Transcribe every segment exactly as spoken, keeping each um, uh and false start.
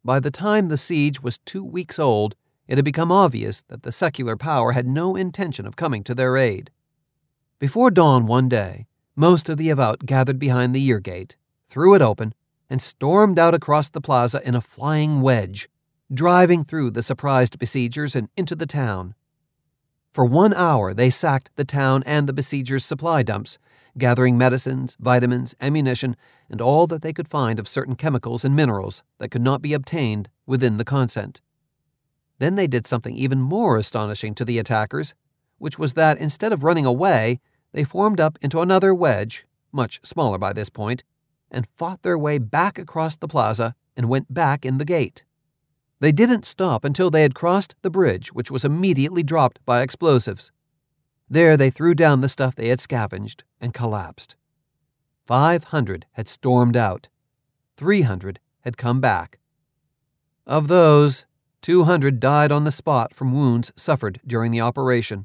By the time the siege was two weeks old, it had become obvious that the secular power had no intention of coming to their aid. Before dawn one day, most of the About gathered behind the Year Gate, threw it open, and stormed out across the plaza in a flying wedge, driving through the surprised besiegers and into the town. For one hour they sacked the town and the besiegers' supply dumps, gathering medicines, vitamins, ammunition, and all that they could find of certain chemicals and minerals that could not be obtained within the consent. Then they did something even more astonishing to the attackers, which was that instead of running away, they formed up into another wedge, much smaller by this point, and fought their way back across the plaza and went back in the gate. They didn't stop until they had crossed the bridge, which was immediately dropped by explosives. There they threw down the stuff they had scavenged and collapsed. Five hundred had stormed out. Three hundred had come back. Of those, two hundred died on the spot from wounds suffered during the operation.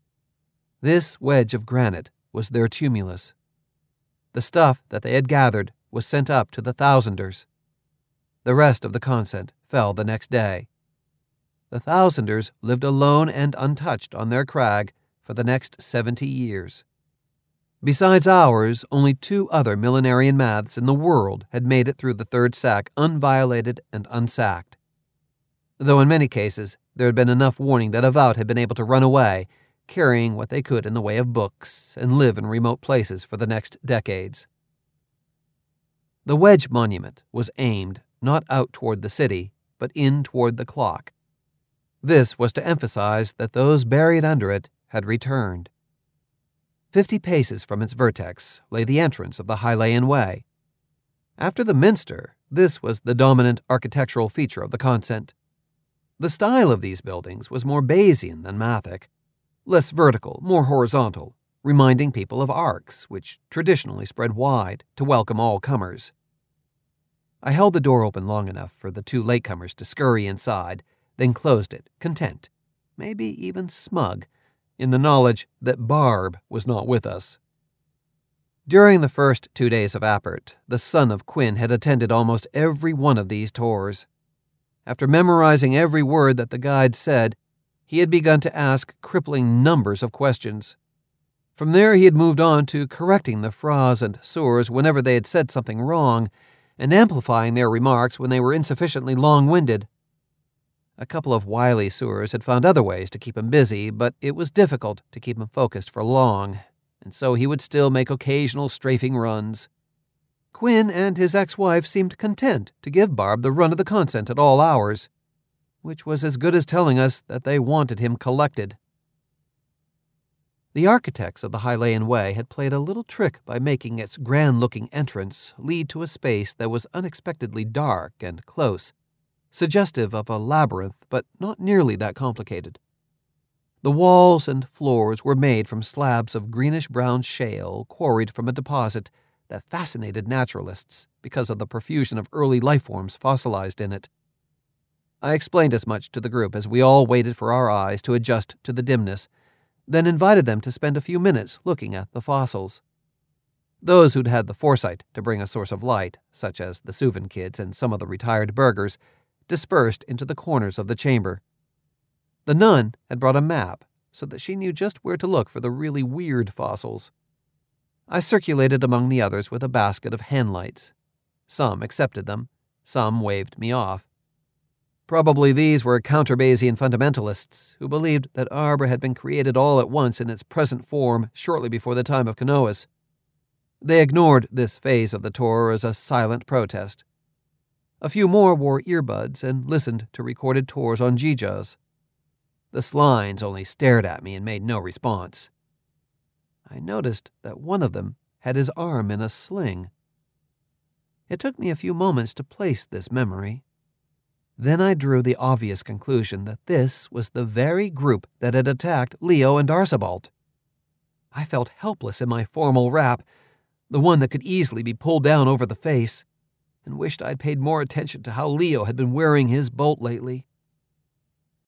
This wedge of granite was their tumulus. The stuff that they had gathered was sent up to the Thousanders. The rest of the consent fell the next day. The Thousanders lived alone and untouched on their crag for the next seventy years. Besides ours, only two other millenarian maths in the world had made it through the third sack unviolated and unsacked. Though in many cases there had been enough warning that About had been able to run away, carrying what they could in the way of books, and live in remote places for the next decades. The Wedge Monument was aimed not out toward the city, but in toward the clock. This was to emphasize that those buried under it had returned. Fifty paces from its vertex lay the entrance of the Hyllean Way. After the Minster, this was the dominant architectural feature of the consent. The style of these buildings was more Bayesian than Mathic, less vertical, more horizontal, reminding people of arcs, which traditionally spread wide to welcome all comers. I held the door open long enough for the two latecomers to scurry inside, then closed it, content, maybe even smug, in the knowledge that Barb was not with us. During the first two days of Appert, the son of Quinn had attended almost every one of these tours. After memorizing every word that the guide said, he had begun to ask crippling numbers of questions. From there he had moved on to correcting the Fras and Sours whenever they had said something wrong, and amplifying their remarks when they were insufficiently long-winded. A couple of wily Sours had found other ways to keep him busy, but it was difficult to keep him focused for long, and so he would still make occasional strafing runs. Quinn and his ex-wife seemed content to give Barb the run of the consent at all hours, which was as good as telling us that they wanted him collected. The architects of the Hyllean Way had played a little trick by making its grand-looking entrance lead to a space that was unexpectedly dark and close, suggestive of a labyrinth, but not nearly that complicated. The walls and floors were made from slabs of greenish-brown shale quarried from a deposit that fascinated naturalists because of the profusion of early life-forms fossilized in it. I explained as much to the group as we all waited for our eyes to adjust to the dimness, then invited them to spend a few minutes looking at the fossils. Those who'd had the foresight to bring a source of light, such as the Suvan kids and some of the retired burghers, dispersed into the corners of the chamber. The nun had brought a map so that she knew just where to look for the really weird fossils. I circulated among the others with a basket of henlights. Some accepted them, some waved me off. Probably these were counter-Bayesian fundamentalists who believed that Arbor had been created all at once in its present form shortly before the time of Canoas. They ignored this phase of the tour as a silent protest. A few more wore earbuds and listened to recorded tours on Jijas. The Slines only stared at me and made no response. I noticed that one of them had his arm in a sling. It took me a few moments to place this memory. Then I drew the obvious conclusion that this was the very group that had attacked Leo and Archibald. I felt helpless in my formal wrap, the one that could easily be pulled down over the face, and wished I'd paid more attention to how Leo had been wearing his bolt lately.